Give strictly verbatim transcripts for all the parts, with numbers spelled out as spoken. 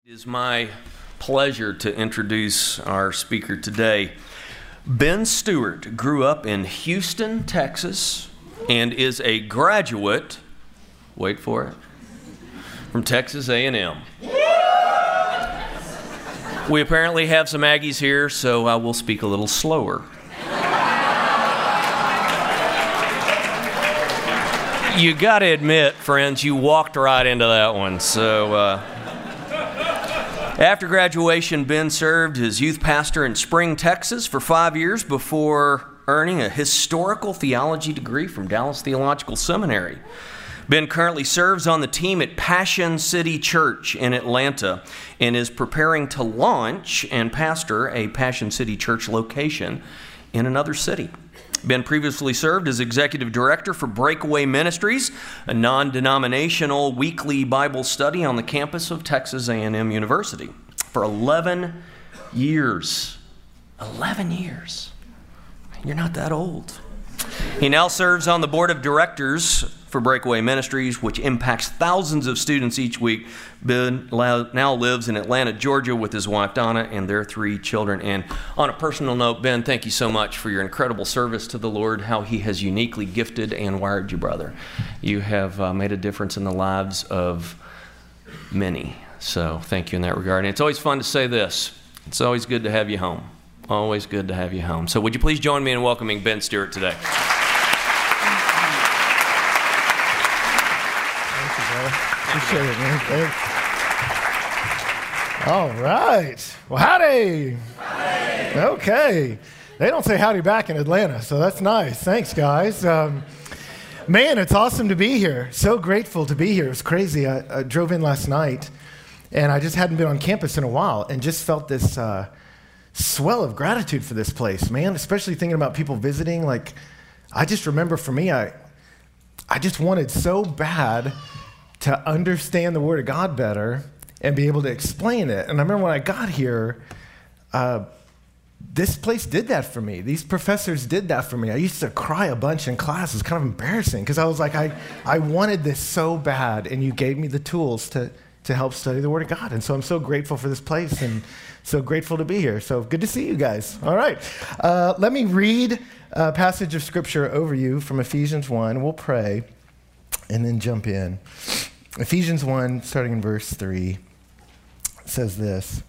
It is my pleasure to introduce our speaker today. Ben Stewart grew up in Houston, Texas, and is a graduate, wait for it, from Texas A and M. We apparently have some Aggies here, so I will speak a little slower. You got to admit, friends, you walked right into that one, so... Uh, After graduation, Ben served as youth pastor in Spring, Texas for five years before earning a historical theology degree from Dallas Theological Seminary. Ben currently serves on the team at Passion City Church in Atlanta and is preparing to launch and pastor a Passion City Church location in another city. Ben previously served as executive director for Breakaway Ministries, a non-denominational weekly Bible study on the campus of Texas A and M University, for eleven years. eleven years. You're not that old. He now serves on the board of directors for Breakaway Ministries, which impacts thousands of students each week. Ben now lives in Atlanta, Georgia with his wife Donna and their three children. And on a personal note, Ben, thank you so much for your incredible service to the Lord, how he has uniquely gifted and wired you, brother. You have uh, made a difference in the lives of many. So thank you in that regard. And it's always fun to say this. It's always good to have you home. Always good to have you home. So would you please join me in welcoming Ben Stewart today? Appreciate it, man. Thanks. All right. Well, howdy. Howdy. Okay. They don't say howdy back in Atlanta, so that's nice. Thanks, guys. Um, man, it's awesome to be here. So grateful to be here. It was crazy. I, I drove in last night, and I just hadn't been on campus in a while, and just felt this uh, swell of gratitude for this place, man, especially thinking about people visiting. Like, I just remember for me, I, I just wanted so bad to understand the Word of God better and be able to explain it. And I remember when I got here, uh, this place did that for me. These professors did that for me. I used to cry a bunch in class. It was kind of embarrassing because I was like, I, I wanted this so bad, and you gave me the tools to, to help study the Word of God. And so I'm so grateful for this place and so grateful to be here. So good to see you guys. All right. Uh, let me read a passage of Scripture over you from Ephesians one. We'll pray and then jump in. Ephesians one, starting in verse three, says this.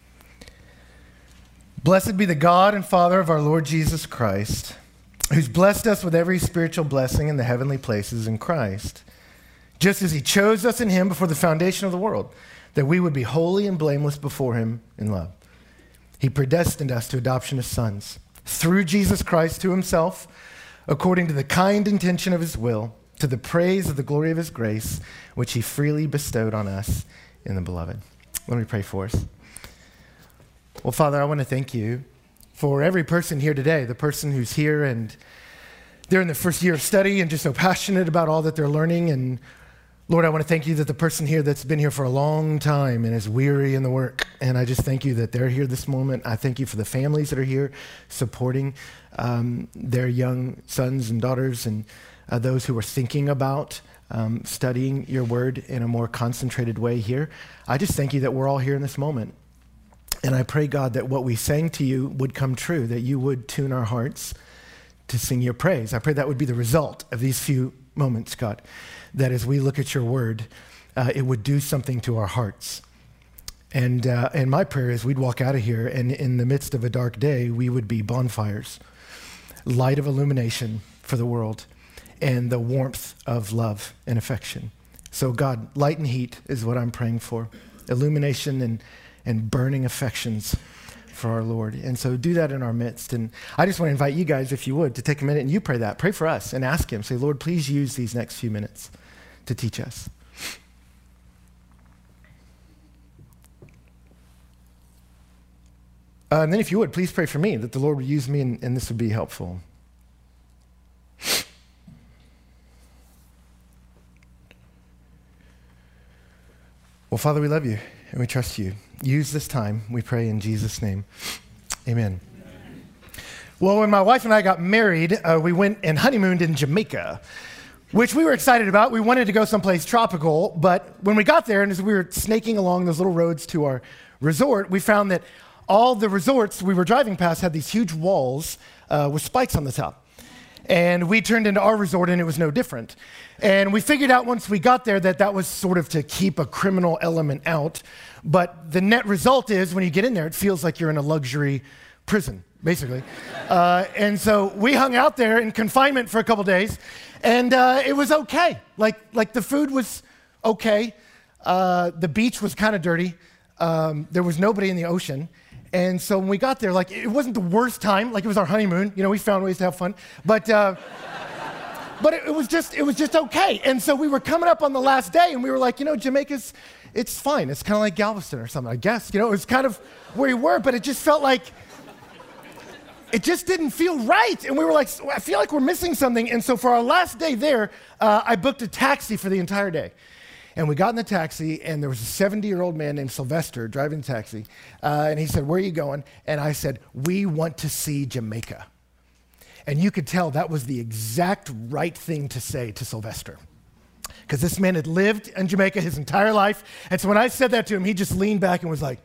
Blessed be the God and Father of our Lord Jesus Christ, who's blessed us with every spiritual blessing in the heavenly places in Christ, just as he chose us in him before the foundation of the world, that we would be holy and blameless before him in love. He predestined us to adoption as sons, through Jesus Christ to himself, according to the kind intention of his will, to the praise of the glory of his grace, which he freely bestowed on us in the beloved. Let me pray for us. Well, Father, I want to thank you for every person here today, the person who's here and they're in the first year of study and just so passionate about all that they're learning. And Lord, I want to thank you that the person here that's been here for a long time and is weary in the work. And I just thank you that they're here this moment. I thank you for the families that are here supporting um, their young sons and daughters, and Uh, those who are thinking about um, studying your word in a more concentrated way here. I just thank you that we're all here in this moment. And I pray, God, that what we sang to you would come true, that you would tune our hearts to sing your praise. I pray that would be the result of these few moments, God, that as we look at your word, uh, it would do something to our hearts. And, uh, and my prayer is we'd walk out of here, and in the midst of a dark day, we would be bonfires, light of illumination for the world, and the warmth of love and affection. So God, light and heat is what I'm praying for. Illumination and, and burning affections for our Lord. And so do that in our midst. And I just want to invite you guys, if you would, to take a minute and you pray that. Pray for us and ask him. Say, Lord, please use these next few minutes to teach us. Uh, and then if you would, please pray for me, that the Lord would use me and, and this would be helpful. Well, Father, we love you and we trust you. Use this time, we pray in Jesus' name. Amen. Well, when my wife and I got married, uh, we went and honeymooned in Jamaica. which we were excited about. We wanted to go someplace tropical, but when we got there and as we were snaking along those little roads to our resort, we found that all the resorts we were driving past had these huge walls uh, with spikes on the top. And we turned into our resort and it was no different. And we figured out once we got there that that was sort of to keep a criminal element out. But the net result is when you get in there, it feels like you're in a luxury prison, basically. Uh, and so we hung out there in confinement for a couple days, and uh, it was okay. Like, like the food was okay. Uh, the beach was kind of dirty. Um, there was nobody in the ocean. And so when we got there, like, it wasn't the worst time. Like, it was our honeymoon. You know, we found ways to have fun. But uh, but it, it was just it was just okay. And so we were coming up on the last day, and we were like, you know, Jamaica's, it's fine. It's kind of like Galveston or something, I guess. You know, it was kind of where we were, but it just felt like, it just didn't feel right. And we were like, I feel like we're missing something. And so for our last day there, uh, I booked a taxi for the entire day. And we got in the taxi, and there was a seventy-year-old man named Sylvester driving the taxi. Uh, and he said, where are you going? And I said, we want to see Jamaica. And you could tell that was the exact right thing to say to Sylvester, because this man had lived in Jamaica his entire life. And so when I said that to him, he just leaned back and was like,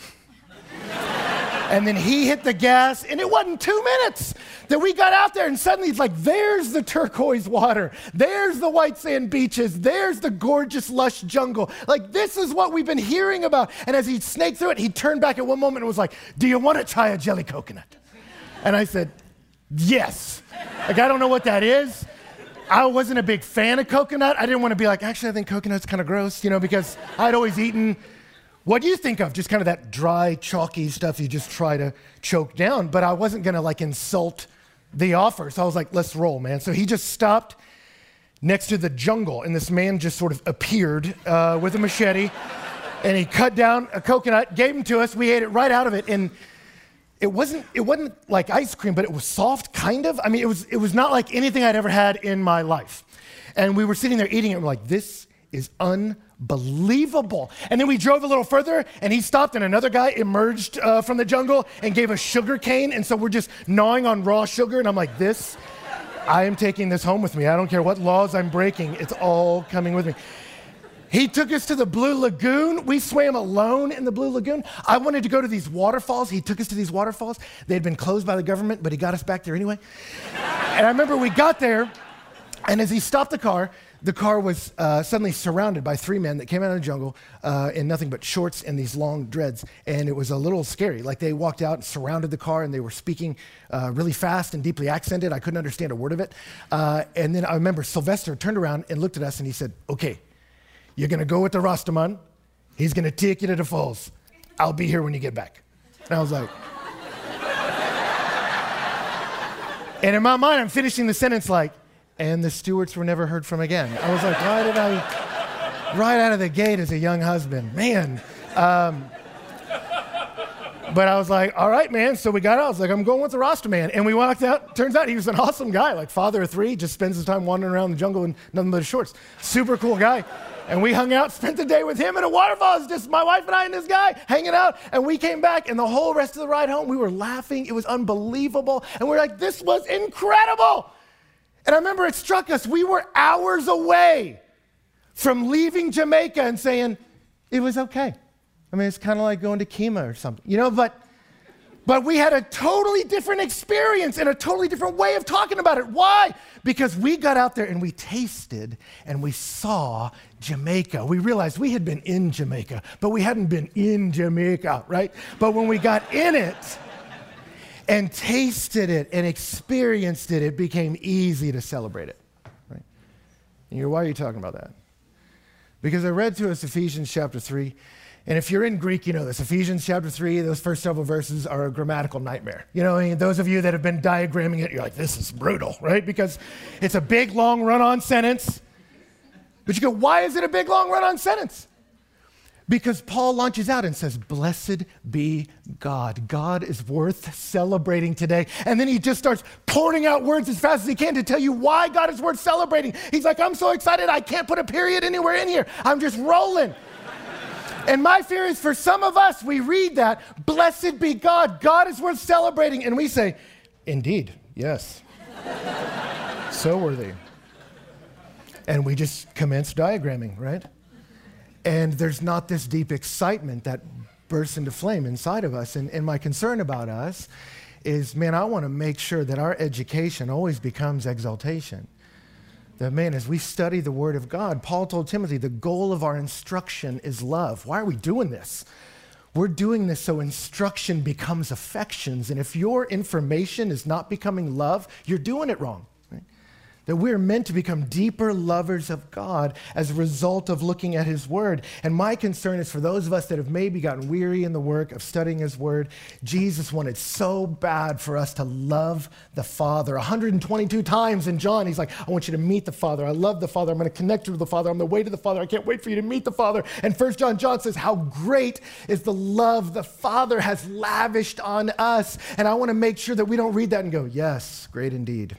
and then he hit the gas, and it wasn't two minutes that we got out there, and suddenly it's like, there's the turquoise water, there's the white sand beaches, there's the gorgeous, lush jungle. Like, this is what we've been hearing about. And as he snaked through it, he turned back at one moment and was like, do you want to try a jelly coconut? And I said, yes. Like, I don't know what that is. I wasn't a big fan of coconut. I didn't want to be like, actually, I think coconut's kind of gross, you know, because I'd always eaten, what do you think of? Just kind of that dry, chalky stuff you just try to choke down. But I wasn't going to like insult the offer. So I was like, let's roll, man. So he just stopped next to the jungle, and this man just sort of appeared uh, with a machete, and he cut down a coconut, gave him to us. We ate it right out of it. And it wasn't, it wasn't like ice cream, but it was soft, kind of. I mean, it was, it was not like anything I'd ever had in my life. And we were sitting there eating it, and we're like, this is unbelievable. And then we drove a little further, and he stopped, and another guy emerged uh, from the jungle and gave us sugar cane. And so we're just gnawing on raw sugar, and I'm like, this, I am taking this home with me. I don't care what laws I'm breaking. It's all coming with me. He took us to the Blue Lagoon. We swam alone in the Blue Lagoon. I wanted to go to these waterfalls. He took us to these waterfalls. They had been closed by the government, but he got us back there anyway. And I remember we got there, and as he stopped the car, the car was uh, suddenly surrounded by three men that came out of the jungle uh, in nothing but shorts and these long dreads. And it was a little scary. Like, they walked out and surrounded the car, and they were speaking uh, really fast and deeply accented. I couldn't understand a word of it. Uh, and then I remember Sylvester turned around and looked at us, and he said, okay, you're going to go with the Rastaman. He's going to take you to the falls. I'll be here when you get back. And I was like, and in my mind, I'm finishing the sentence like, and the Stewarts were never heard from again. I was like, why did I, right out of the gate as a young husband, man. Um, but I was like, all right, man. So we got out. I was like, I'm going with the Rasta man. And we walked out. Turns out he was an awesome guy, like father of three, just spends his time wandering around the jungle in nothing but his shorts. Super cool guy. And we hung out, spent the day with him in a waterfall. It was just my wife and I and this guy hanging out. And we came back, and the whole rest of the ride home, we were laughing. It was unbelievable. And we were like, this was incredible. And I remember it struck us. We were hours away from leaving Jamaica and saying, it was okay. I mean, it's kind of like going to Kima or something, you know, but but we had a totally different experience and a totally different way of talking about it. Why? Because we got out there and we tasted and we saw Jamaica. We realized we had been in Jamaica, but we hadn't been in Jamaica, right? But when we got in it and tasted it and experienced it, it became easy to celebrate it, right? And you're, why are you talking about that? Because I read to us Ephesians chapter three, and if you're in Greek, you know this. Ephesians chapter three, those first several verses are a grammatical nightmare. You know, I mean, those of you that have been diagramming it, you're like, this is brutal, right? Because it's a big, long, run-on sentence. But you go, why is it a big, long, run-on sentence? Because Paul launches out and says, blessed be God. God is worth celebrating today. And then he just starts pouring out words as fast as he can to tell you why God is worth celebrating. He's like, I'm so excited, I can't put a period anywhere in here. I'm just rolling. And my fear is for some of us, we read that, blessed be God. God is worth celebrating. And we say, indeed, yes. So worthy. And we just commence diagramming, right? And there's not this deep excitement that bursts into flame inside of us. And, and my concern about us is, man, I want to make sure that our education always becomes exaltation. That, man, as we study the Word of God, Paul told Timothy, the goal of our instruction is love. Why are we doing this? We're doing this so instruction becomes affections. And if your information is not becoming love, you're doing it wrong. That we're meant to become deeper lovers of God as a result of looking at His Word. And my concern is for those of us that have maybe gotten weary in the work of studying His Word, Jesus wanted so bad for us to love the Father. one hundred twenty-two times in John, He's like, I want you to meet the Father. I love the Father. I'm going to connect you with the Father. I'm the way to the Father. I can't wait for you to meet the Father. And First John, John says, how great is the love the Father has lavished on us. And I want to make sure that we don't read that and go, yes, great indeed.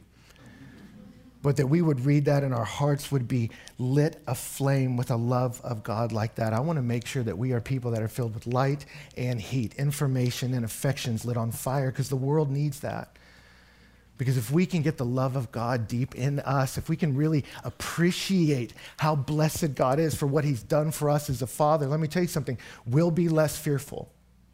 But that we would read that and our hearts would be lit aflame with a love of God like that. I want to make sure that we are people that are filled with light and heat, information and affections lit on fire, because the world needs that. Because if we can get the love of God deep in us, if we can really appreciate how blessed God is for what He's done for us as a Father, let me tell you something, we'll be less fearful.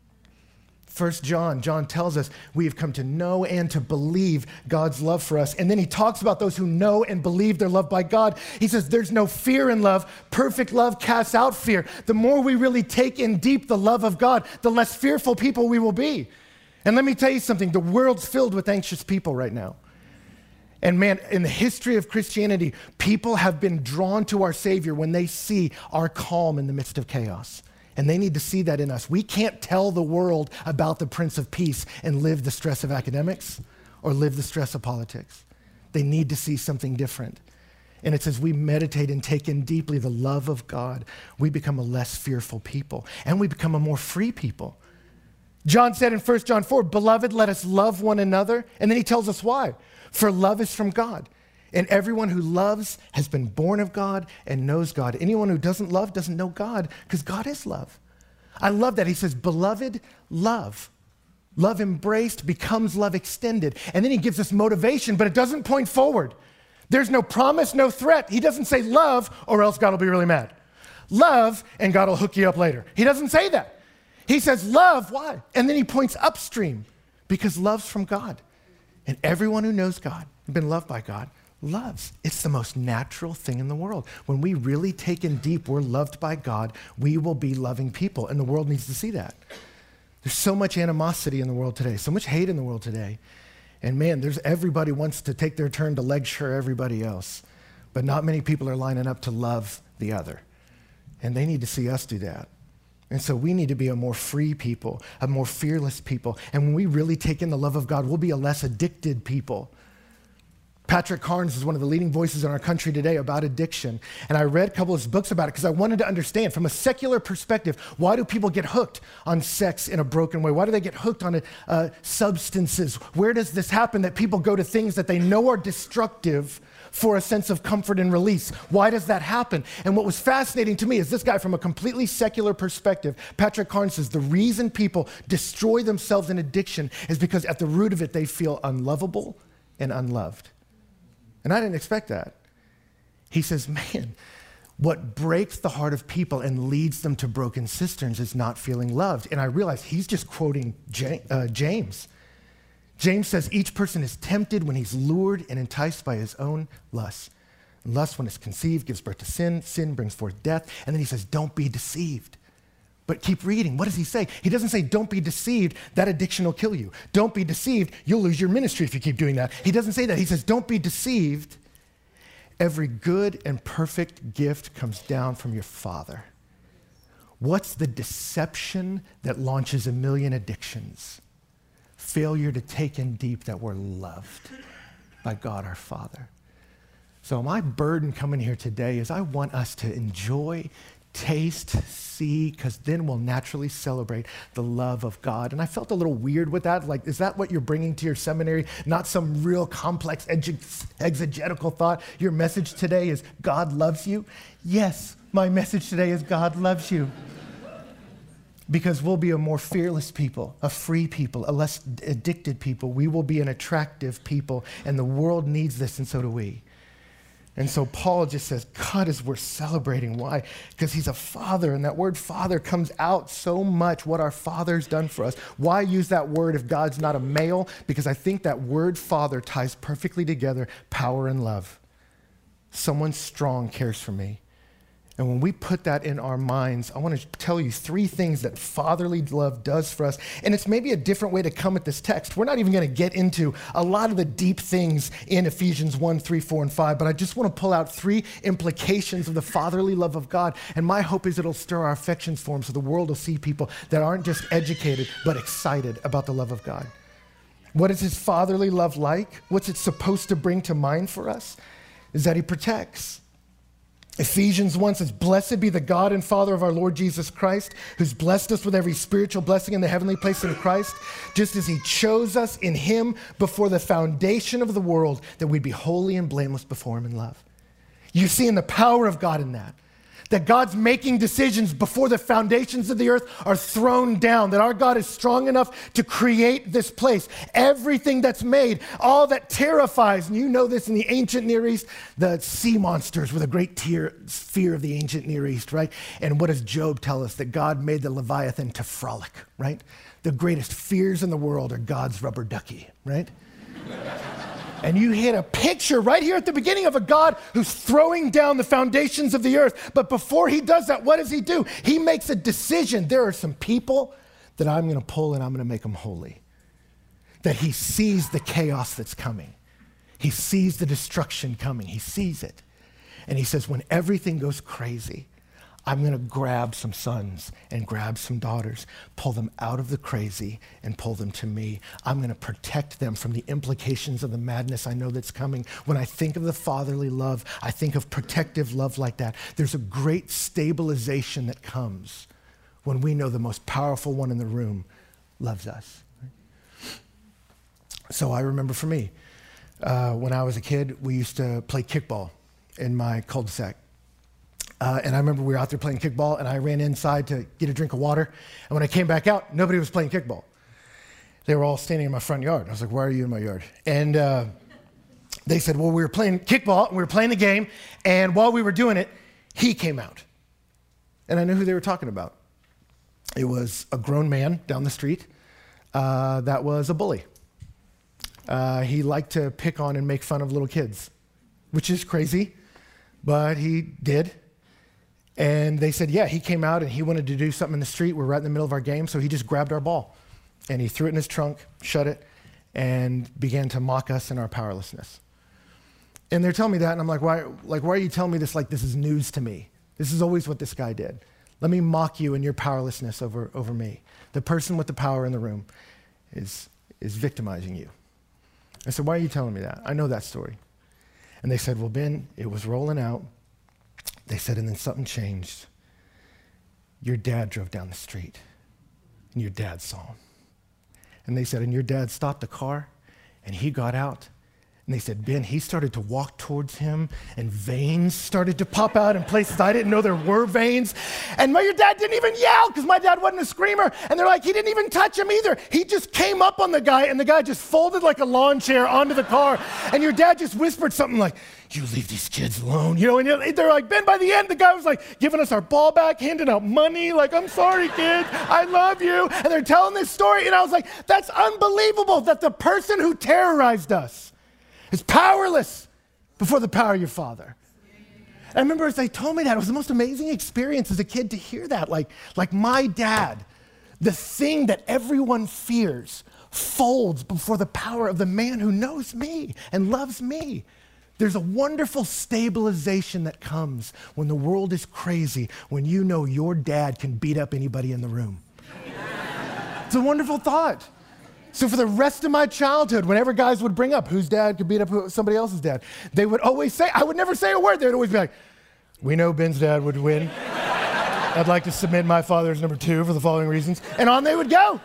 First John, John tells us we have come to know and to believe God's love for us. And then he talks about those who know and believe they're loved by God. He says there's no fear in love. Perfect love casts out fear. The more we really take in deep the love of God, the less fearful people we will be. And let me tell you something, the world's filled with anxious people right now. And man, in the history of Christianity, people have been drawn to our Savior when they see our calm in the midst of chaos. And they need to see that in us. We can't tell the world about the Prince of Peace and live the stress of academics or live the stress of politics. They need to see something different. And it's as we meditate and take in deeply the love of God, we become a less fearful people and we become a more free people. John said in First John four, beloved, let us love one another. And then he tells us why. For love is from God. And everyone who loves has been born of God and knows God. Anyone who doesn't love doesn't know God, because God is love. I love that. He says, beloved, love. Love embraced becomes love extended. And then he gives us motivation, but it doesn't point forward. There's no promise, no threat. He doesn't say love, or else God will be really mad. Love, and God will hook you up later. He doesn't say that. He says love, why? And then he points upstream, because love's from God. And everyone who knows God, been loved by God, loves. It's the most natural thing in the world. When we really take in deep, we're loved by God, we will be loving people, and the world needs to see that. There's so much animosity in the world today, so much hate in the world today. And man, there's everybody wants to take their turn to lecture everybody else, but not many people are lining up to love the other. And they need to see us do that. And so we need to be a more free people, a more fearless people. And when we really take in the love of God, we'll be a less addicted people. Patrick Carnes is one of the leading voices in our country today about addiction. And I read a couple of his books about it because I wanted to understand from a secular perspective, why do people get hooked on sex in a broken way? Why do they get hooked on uh, substances? Where does this happen that people go to things that they know are destructive for a sense of comfort and release? Why does that happen? And what was fascinating to me is this guy from a completely secular perspective, Patrick Carnes says the reason people destroy themselves in addiction is because at the root of it, they feel unlovable and unloved. And I didn't expect that. He says, man, what breaks the heart of people and leads them to broken cisterns is not feeling loved. And I realized he's just quoting James. James says each person is tempted when he's lured and enticed by his own lust. And lust, when it's conceived, gives birth to sin. Sin brings forth death. And then he says, don't be deceived. But keep reading. What does he say? He doesn't say, don't be deceived. That addiction will kill you. Don't be deceived. You'll lose your ministry if you keep doing that. He doesn't say that. He says, don't be deceived. Every good and perfect gift comes down from your Father. What's the deception that launches a million addictions? Failure to take in deep that we're loved by God our Father. So my burden coming here today is I want us to enjoy, taste, see, because then we'll naturally celebrate the love of God. And I felt a little weird with that. Like, is that what you're bringing to your seminary? Not some real complex exegetical thought. Your message today is God loves you? Yes, my message today is God loves you. Because we'll be a more fearless people, a free people, a less addicted people. We will be an attractive people, and the world needs this, and so do we. And so Paul just says, God is worth celebrating. Why? Because he's a father, and that word father comes out so much, what our father's done for us. Why use that word if God's not a male? Because I think that word father ties perfectly together power and love. Someone strong cares for me. And when we put that in our minds, I want to tell you three things that fatherly love does for us. And it's maybe a different way to come at this text. We're not even going to get into a lot of the deep things in Ephesians one, three, four, and five, but I just want to pull out three implications of the fatherly love of God. And my hope is it'll stir our affections for him so the world will see people that aren't just educated, but excited about the love of God. What is his fatherly love like? What's it supposed to bring to mind for us? Is that he protects. Ephesians one says, blessed be the God and Father of our Lord Jesus Christ, who's blessed us with every spiritual blessing in the heavenly place in Christ, just as he chose us in him before the foundation of the world, that we'd be holy and blameless before him in love. You see in the power of God in that, that God's making decisions before the foundations of the earth are thrown down, that our God is strong enough to create this place. Everything that's made, all that terrifies, and you know this in the ancient Near East, the sea monsters were the great tear, fear of the ancient Near East, right? And what does Job tell us? That God made the Leviathan to frolic, right? The greatest fears in the world are God's rubber ducky, right? And you hit a picture right here at the beginning of a God who's throwing down the foundations of the earth. But before he does that, what does he do? He makes a decision. There are some people that I'm going to pull and I'm going to make them holy. That he sees the chaos that's coming. He sees the destruction coming. He sees it. And he says, when everything goes crazy, I'm going to grab some sons and grab some daughters, pull them out of the crazy and pull them to me. I'm going to protect them from the implications of the madness I know that's coming. When I think of the fatherly love, I think of protective love like that. There's a great stabilization that comes when we know the most powerful one in the room loves us. So I remember for me, uh, when I was a kid, we used to play kickball in my cul-de-sac. Uh, and I remember we were out there playing kickball, and I ran inside to get a drink of water. And when I came back out, nobody was playing kickball. They were all standing in my front yard. I was like, why are you in my yard? And uh, they said, well, we were playing kickball, and we were playing the game, and while we were doing it, he came out. And I knew who they were talking about. It was a grown man down the street uh, that was a bully. Uh, he liked to pick on and make fun of little kids, which is crazy, but he did. And they said, yeah, he came out and he wanted to do something in the street. We're right in the middle of our game, so he just grabbed our ball. And he threw it in his trunk, shut it, and began to mock us in our powerlessness. And they're telling me that, and I'm like, why, like, why are you telling me this like this is news to me? This is always what this guy did. Let me mock you in your powerlessness over, over me. The person with the power in the room is, is victimizing you. I said, why are you telling me that? I know that story. And they said, well, Ben, it was rolling out. They said, and then something changed. Your dad drove down the street, and your dad saw him. And they said, and your dad stopped the car, and he got out. And they said, Ben, he started to walk towards him, and veins started to pop out in places I didn't know there were veins. And my, your dad didn't even yell, because my dad wasn't a screamer. And they're like, he didn't even touch him either. He just came up on the guy, and the guy just folded like a lawn chair onto the car. And your dad just whispered something like, you leave these kids alone. You know, and they're like, Ben, by the end, the guy was like giving us our ball back, handing out money, like, I'm sorry, kids, I love you. And they're telling this story, and I was like, that's unbelievable that the person who terrorized us is powerless before the power of your father. And I remember as they told me that, it was the most amazing experience as a kid to hear that. Like, like my dad, the thing that everyone fears, folds before the power of the man who knows me and loves me. There's a wonderful stabilization that comes when the world is crazy, when you know your dad can beat up anybody in the room. It's a wonderful thought. So for the rest of my childhood, whenever guys would bring up whose dad could beat up somebody else's dad, they would always say, I would never say a word. They would always be like, we know Ben's dad would win. I'd like to submit my father as number two for the following reasons. And on they would go.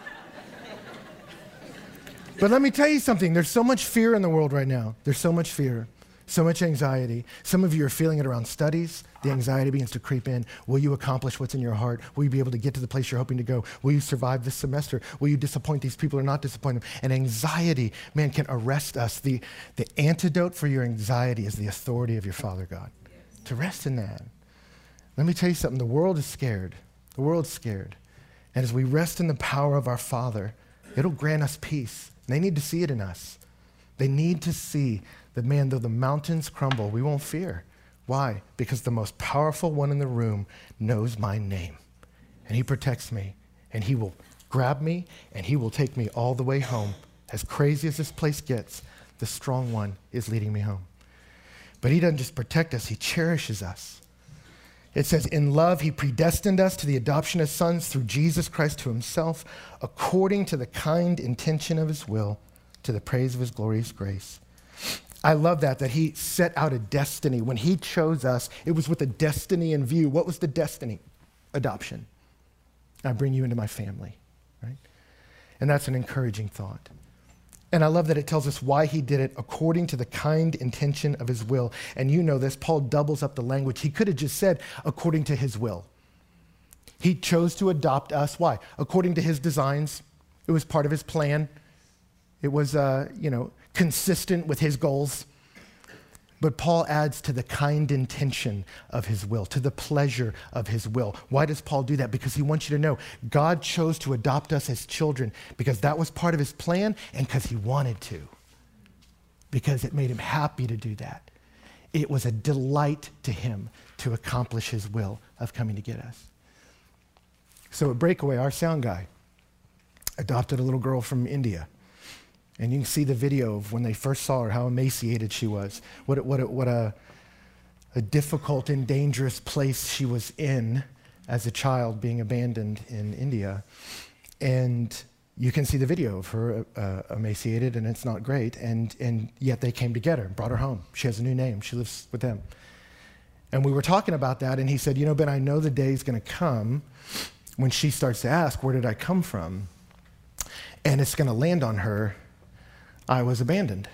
But let me tell you something. There's so much fear in the world right now. There's so much fear. So much anxiety. Some of you are feeling it around studies. The anxiety begins to creep in. Will you accomplish what's in your heart? Will you be able to get to the place you're hoping to go? Will you survive this semester? Will you disappoint these people or not disappoint them? And anxiety, man, can arrest us. The, the antidote for your anxiety is the authority of your Father God. Yes. To rest in that. Let me tell you something. The world is scared. The world's scared. And as we rest in the power of our Father, it'll grant us peace. And they need to see it in us. They need to see that, man, though the mountains crumble, we won't fear. Why? Because the most powerful one in the room knows my name. And he protects me. And he will grab me, and he will take me all the way home. As crazy as this place gets, the strong one is leading me home. But he doesn't just protect us, he cherishes us. It says, in love, he predestined us to the adoption as sons through Jesus Christ to himself, according to the kind intention of his will, to the praise of his glorious grace. I love that, that he set out a destiny. When he chose us, it was with a destiny in view. What was the destiny? Adoption. I bring you into my family, right? And that's an encouraging thought. And I love that it tells us why he did it according to the kind intention of his will. And you know this, Paul doubles up the language. He could have just said, according to his will. He chose to adopt us. Why? According to his designs. It was part of his plan. It was, uh, you know, consistent with his goals. But Paul adds to the kind intention of his will, to the pleasure of his will. Why does Paul do that? Because he wants you to know God chose to adopt us as children because that was part of his plan and because he wanted to. Because it made him happy to do that. It was a delight to him to accomplish his will of coming to get us. So at Breakaway, our sound guy adopted a little girl from India. And you can see the video of when they first saw her, how emaciated she was, what, what, what a, a difficult and dangerous place she was in as a child being abandoned in India. And you can see the video of her uh, emaciated, and it's not great. And, and yet they came to get her, brought her home. She has a new name. She lives with them. And we were talking about that, and he said, you know, Ben, I know the day is going to come when she starts to ask, where did I come from? And it's going to land on her, I was abandoned.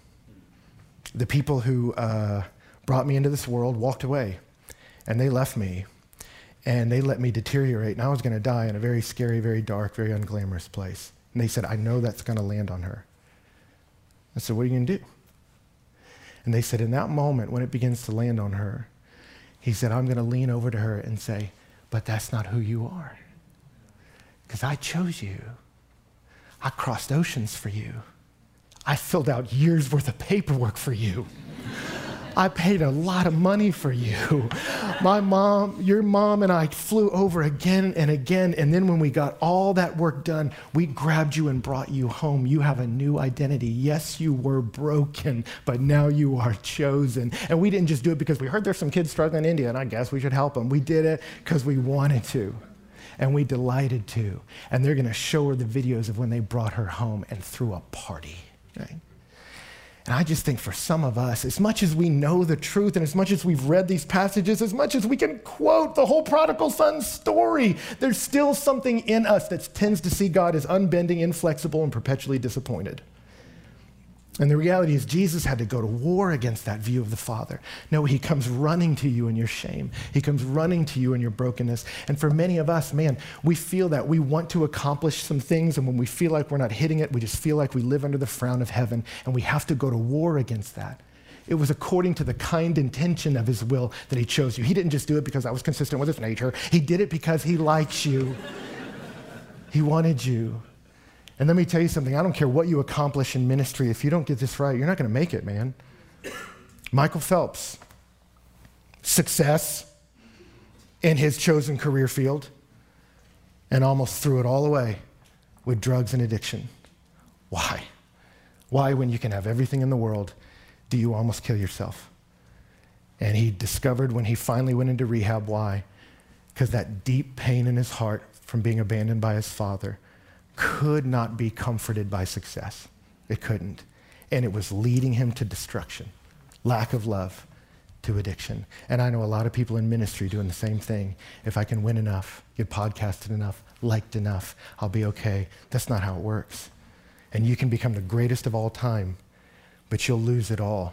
The people who uh, brought me into this world walked away, and they left me, and they let me deteriorate, and I was going to die in a very scary, very dark, very unglamorous place. And they said, I know that's going to land on her. I said, what are you going to do? And they said, in that moment, when it begins to land on her, he said, I'm going to lean over to her and say, but that's not who you are. Because I chose you. I crossed oceans for you. I filled out years worth of paperwork for you. I paid a lot of money for you. My mom, your mom and I flew over again and again. And then when we got all that work done, we grabbed you and brought you home. You have a new identity. Yes, you were broken, but now you are chosen. And we didn't just do it because we heard there's some kids struggling in India, and I guess we should help them. We did it because we wanted to. And we delighted to. And they're going to show her the videos of when they brought her home and threw a party. Right? And I just think for some of us, as much as we know the truth and as much as we've read these passages, as much as we can quote the whole prodigal son story, there's still something in us that tends to see God as unbending, inflexible, and perpetually disappointed. And the reality is Jesus had to go to war against that view of the Father. No, he comes running to you in your shame. He comes running to you in your brokenness. And for many of us, man, we feel that we want to accomplish some things, and when we feel like we're not hitting it, we just feel like we live under the frown of heaven, and we have to go to war against that. It was according to the kind intention of his will that he chose you. He didn't just do it because that was consistent with his nature. He did it because he likes you. He wanted you. And let me tell you something, I don't care what you accomplish in ministry, if you don't get this right, you're not going to make it, man. Michael Phelps, success in his chosen career field, and almost threw it all away with drugs and addiction. Why? Why, when you can have everything in the world, do you almost kill yourself? And he discovered when he finally went into rehab, why? Because that deep pain in his heart from being abandoned by his father could not be comforted by success. It couldn't. And it was leading him to destruction, lack of love, to addiction. And I know a lot of people in ministry doing the same thing. If I can win enough, get podcasted enough, liked enough, I'll be okay. That's not how it works. And you can become the greatest of all time, but you'll lose it all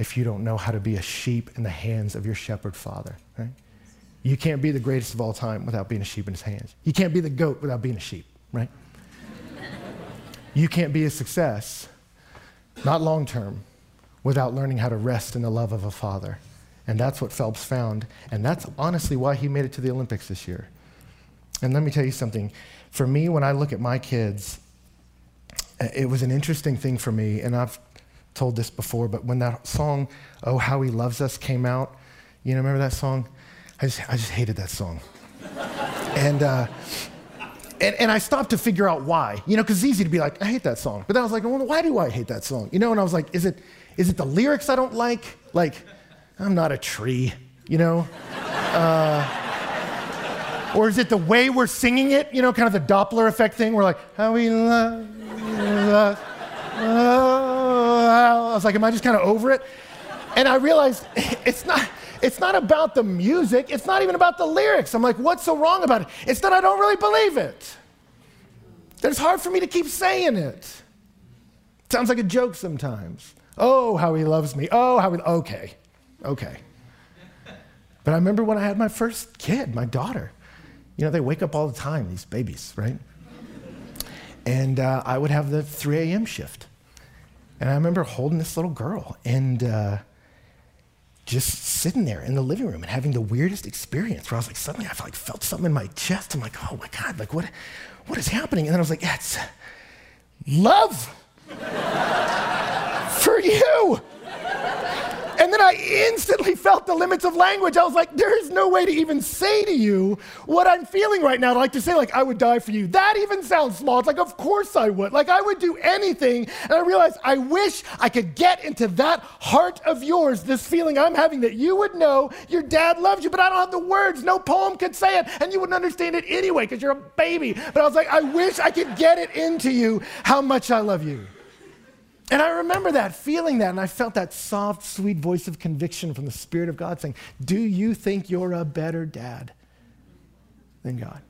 if you don't know how to be a sheep in the hands of your shepherd father, right? You can't be the greatest of all time without being a sheep in his hands. You can't be the goat without being a sheep, right? You can't be a success, not long term, without learning how to rest in the love of a father. And that's what Phelps found. And that's honestly why he made it to the Olympics this year. And let me tell you something. For me, when I look at my kids, it was an interesting thing for me. And I've told this before, but when that song, Oh, How He Loves Us, came out, you know, remember that song? I just, I just hated that song. and, uh, and and I stopped to figure out why. You know, because it's easy to be like, I hate that song. But then I was like, well, why do I hate that song? You know, and I was like, is it is it the lyrics I don't like? Like, I'm not a tree, you know? Uh, or is it the way we're singing it? You know, kind of the Doppler effect thing. We're like, how we love, love oh, I was like, am I just kind of over it? And I realized it's not, it's not about the music. It's not even about the lyrics. I'm like, what's so wrong about it? It's that I don't really believe it. That it's hard for me to keep saying it. It sounds like a joke sometimes. Oh, how he loves me. Oh, how he, okay, okay. But I remember when I had my first kid, my daughter. You know, they wake up all the time, these babies, right? And uh, I would have the three a.m. shift. And I remember holding this little girl and uh, just sitting there in the living room and having the weirdest experience where I was like, suddenly I felt, like, felt something in my chest. I'm like, oh my God, like what, what is happening? And then I was like, yeah, it's love for you. And then I instantly felt the limits of language. I was like, there is no way to even say to you what I'm feeling right now. To like to say, like, I would die for you. That even sounds small. It's like, of course I would. Like, I would do anything. And I realized I wish I could get into that heart of yours, this feeling I'm having that you would know your dad loves you, but I don't have the words. No poem could say it, and you wouldn't understand it anyway because you're a baby. But I was like, I wish I could get it into you how much I love you. And I remember that, feeling that, and I felt that soft, sweet voice of conviction from the Spirit of God saying, do you think you're a better dad than God?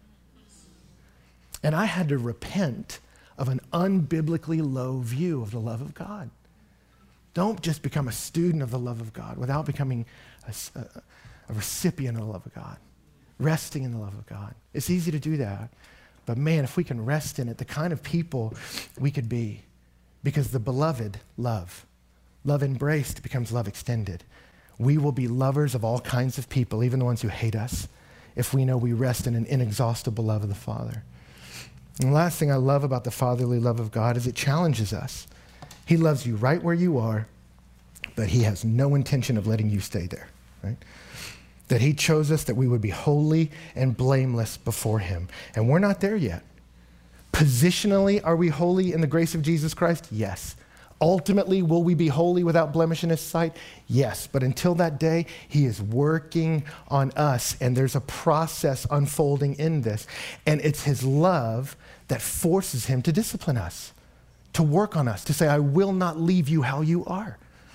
And I had to repent of an unbiblically low view of the love of God. Don't just become a student of the love of God without becoming a, a, a recipient of the love of God, resting in the love of God. It's easy to do that, but man, if we can rest in it, the kind of people we could be. Because the beloved love. Love embraced becomes love extended. We will be lovers of all kinds of people, even the ones who hate us, if we know we rest in an inexhaustible love of the Father. And the last thing I love about the fatherly love of God is it challenges us. He loves you right where you are, but he has no intention of letting you stay there, right? That he chose us that we would be holy and blameless before him. And we're not there yet. Positionally, are we holy in the grace of Jesus Christ? Yes. Ultimately, will we be holy without blemish in his sight? Yes. But until that day, he is working on us, and there's a process unfolding in this. And it's his love that forces him to discipline us, to work on us, to say, I will not leave you how you are.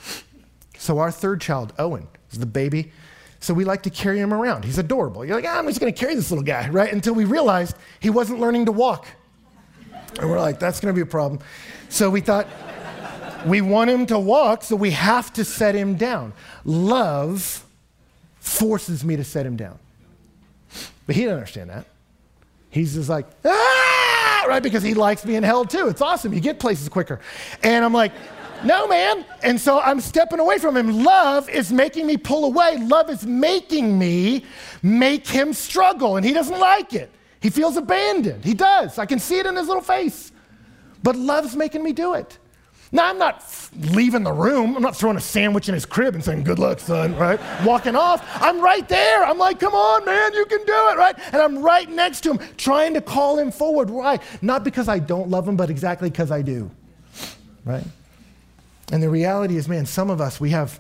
So our third child, Owen, is the baby. So we like to carry him around. He's adorable. You're like, ah, I'm just going to carry this little guy, right? Until we realized he wasn't learning to walk. And we're like, that's going to be a problem. So we thought, we want him to walk, so we have to set him down. Love forces me to set him down. But he doesn't understand that. He's just like, ah, right? Because he likes being held too. It's awesome. You get places quicker. And I'm like, no, man. And so I'm stepping away from him. Love is making me pull away. Love is making me make him struggle, and he doesn't like it. He feels abandoned. He does. I can see it in his little face. But love's making me do it. Now, I'm not f- leaving the room. I'm not throwing a sandwich in his crib and saying, good luck, son, right? Walking off. I'm right there. I'm like, come on, man, you can do it, right? And I'm right next to him, trying to call him forward. Why? Not because I don't love him, but exactly because I do, right? And the reality is, man, some of us, we have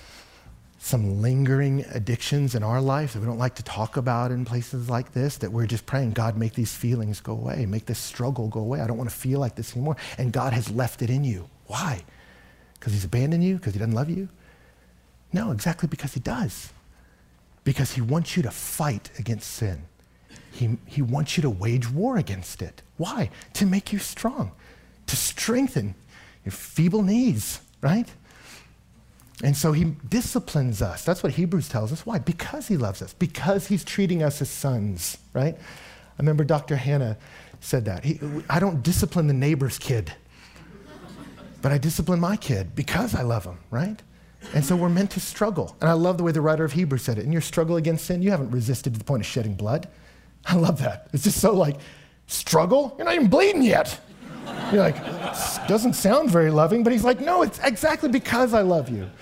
some lingering addictions in our life that we don't like to talk about in places like this, that we're just praying, God, make these feelings go away, make this struggle go away. I don't want to feel like this anymore. And God has left it in you. Why? Because he's abandoned you? Because he doesn't love you? No, exactly because he does. Because he wants you to fight against sin. He, he wants you to wage war against it. Why? To make you strong, to strengthen your feeble knees, right? And so he disciplines us. That's what Hebrews tells us. Why? Because he loves us, because he's treating us as sons, right? I remember Doctor Hannah said that. He, I don't discipline the neighbor's kid, but I discipline my kid because I love him, right? And so we're meant to struggle. And I love the way the writer of Hebrews said it. In your struggle against sin, you haven't resisted to the point of shedding blood. I love that. It's just so like, struggle? You're not even bleeding yet. You're like, doesn't sound very loving, but he's like, no, it's exactly because I love you.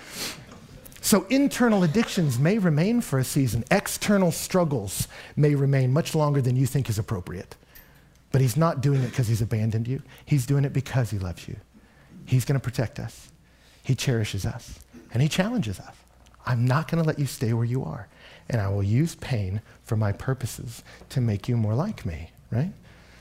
So internal addictions may remain for a season. External struggles may remain much longer than you think is appropriate. But he's not doing it because he's abandoned you. He's doing it because he loves you. He's going to protect us. He cherishes us. And he challenges us. I'm not going to let you stay where you are. And I will use pain for my purposes to make you more like me, right?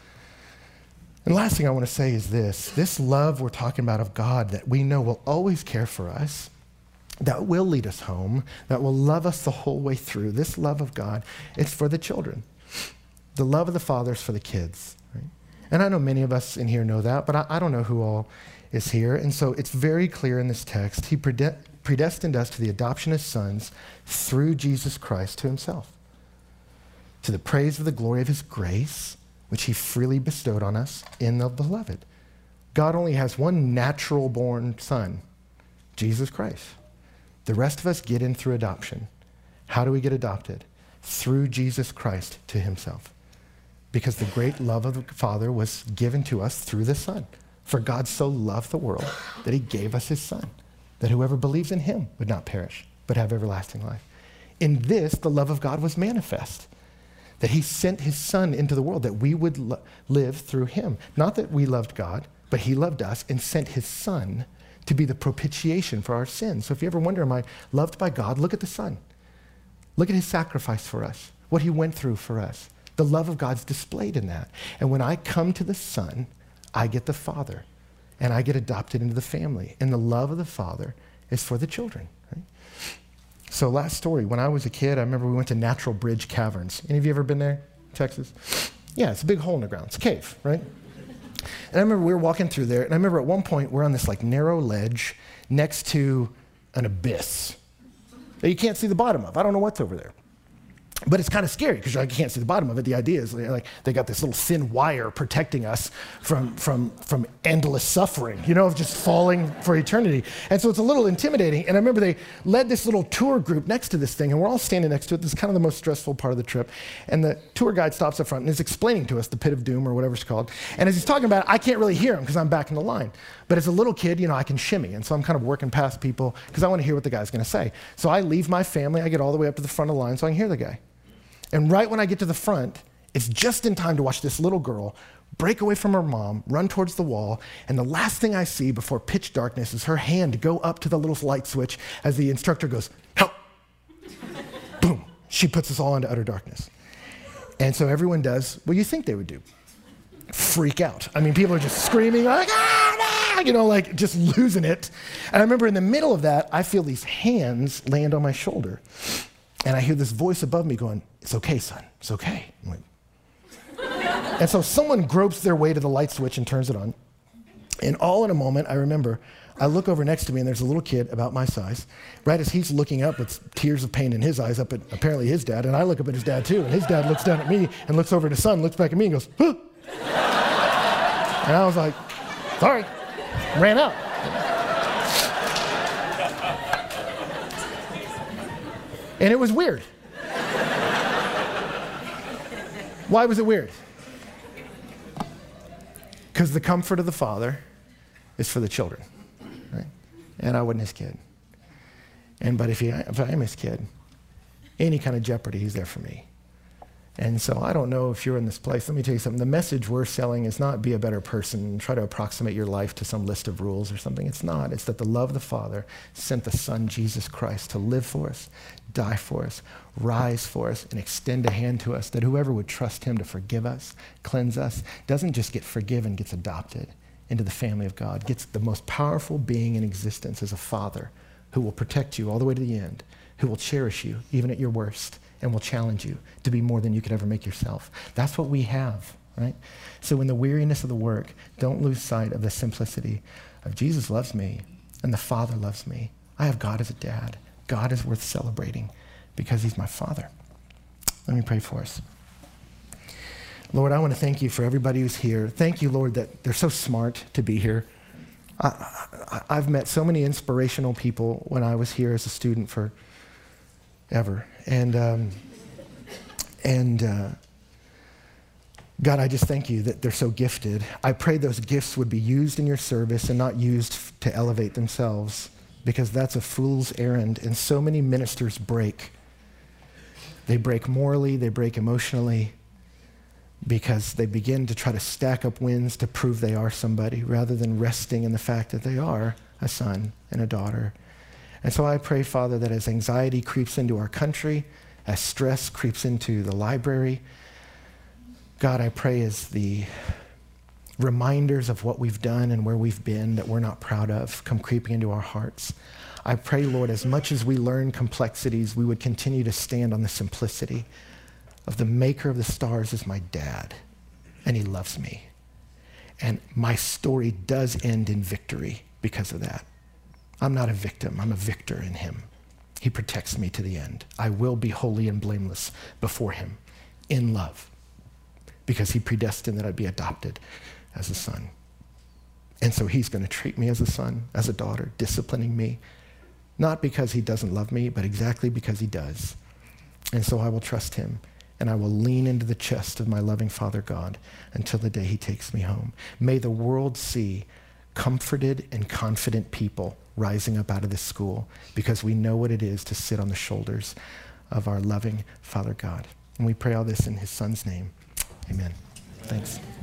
And the last thing I want to say is this. This love we're talking about of God that we know will always care for us, that will lead us home, that will love us the whole way through, this love of God, it's for the children. The love of the Father is for the kids. Right? And I know many of us in here know that, but I, I don't know who all is here. And so it's very clear in this text. He prede- predestined us to the adoption as sons through Jesus Christ to himself, to the praise of the glory of his grace, which he freely bestowed on us in the beloved. God only has one natural-born son, Jesus Christ. The rest of us get in through adoption. How do we get adopted? Through Jesus Christ to himself. Because the great love of the Father was given to us through the Son. For God so loved the world that he gave us his Son, that whoever believes in him would not perish, but have everlasting life. In this, the love of God was manifest, that he sent his Son into the world, that we would lo- live through him. Not that we loved God, but he loved us and sent his Son to be the propitiation for our sins. So if you ever wonder, am I loved by God? Look at the Son. Look at his sacrifice for us, what he went through for us. The love of God's displayed in that. And when I come to the Son, I get the Father, and I get adopted into the family. And the love of the Father is for the children. Right? So last story, when I was a kid, I remember we went to Natural Bridge Caverns. Any of you ever been there, Texas? Yeah, it's a big hole in the ground. It's a cave, right? And I remember we were walking through there, and I remember at one point we're on this like narrow ledge next to an abyss that you can't see the bottom of. I don't know what's over there. But it's kind of scary because you can't see the bottom of it. The idea is like they got this little thin wire protecting us from, from, from endless suffering, you know, of just falling for eternity. And so it's a little intimidating. And I remember they led this little tour group next to this thing, and we're all standing next to it. This is kind of the most stressful part of the trip. And the tour guide stops up front and is explaining to us the pit of doom or whatever it's called. And as he's talking about it, I can't really hear him because I'm back in the line. But as a little kid, you know, I can shimmy. And so I'm kind of working past people because I want to hear what the guy's going to say. So I leave my family. I get all the way up to the front of the line so I can hear the guy. And right when I get to the front, it's just in time to watch this little girl break away from her mom, run towards the wall, and the last thing I see before pitch darkness is her hand go up to the little light switch as the instructor goes, help! Boom! She puts us all into utter darkness. And so everyone does what you think they would do. Freak out. I mean, people are just screaming, like, ah, no! You know, like just losing it. And I remember in the middle of that, I feel these hands land on my shoulder. And I hear this voice above me going, it's okay, son, it's okay. I'm like, and so someone gropes their way to the light switch and turns it on. And all in a moment, I remember, I look over next to me and there's a little kid about my size, right as he's looking up with tears of pain in his eyes up at apparently his dad, and I look up at his dad too, and his dad looks down at me and looks over at his son, looks back at me and goes, huh. And I was like, sorry, ran out. And it was weird. Why was it weird? Because the comfort of the Father is for the children, right? And I wasn't his kid. And but if, he, if I am his kid, any kind of jeopardy, he's there for me. And so I don't know if you're in this place. Let me tell you something. The message we're selling is not be a better person, try to approximate your life to some list of rules or something. It's not. It's that the love of the Father sent the Son, Jesus Christ, to live for us, die for us, rise for us, and extend a hand to us, that whoever would trust him to forgive us, cleanse us, doesn't just get forgiven, gets adopted into the family of God, gets the most powerful being in existence as a father who will protect you all the way to the end, who will cherish you even at your worst, and will challenge you to be more than you could ever make yourself. That's what we have, right? So in the weariness of the work, don't lose sight of the simplicity of Jesus loves me and the Father loves me. I have God as a dad. God is worth celebrating because he's my father. Let me pray for us. Lord, I want to thank you for everybody who's here. Thank you, Lord, that they're so smart to be here. I, I, I've met so many inspirational people when I was here as a student for ever. And, um, and uh, God, I just thank you that they're so gifted. I pray those gifts would be used in your service and not used f- to elevate themselves, because that's a fool's errand. And so many ministers break. They break morally, they break emotionally, because they begin to try to stack up wins to prove they are somebody rather than resting in the fact that they are a son and a daughter. And so I pray, Father, that as anxiety creeps into our country, as stress creeps into the library, God, I pray as the reminders of what we've done and where we've been that we're not proud of come creeping into our hearts. I pray, Lord, as much as we learn complexities, we would continue to stand on the simplicity of the maker of the stars is my dad, and he loves me. And my story does end in victory because of that. I'm not a victim, I'm a victor in him. He protects me to the end. I will be holy and blameless before him in love, because he predestined that I'd be adopted as a son. And so he's going to treat me as a son, as a daughter, disciplining me, not because he doesn't love me, but exactly because he does. And so I will trust him. And I will lean into the chest of my loving Father God until the day he takes me home. May the world see comforted and confident people rising up out of this school, because we know what it is to sit on the shoulders of our loving Father God. And we pray all this in his son's name. Amen. Thanks.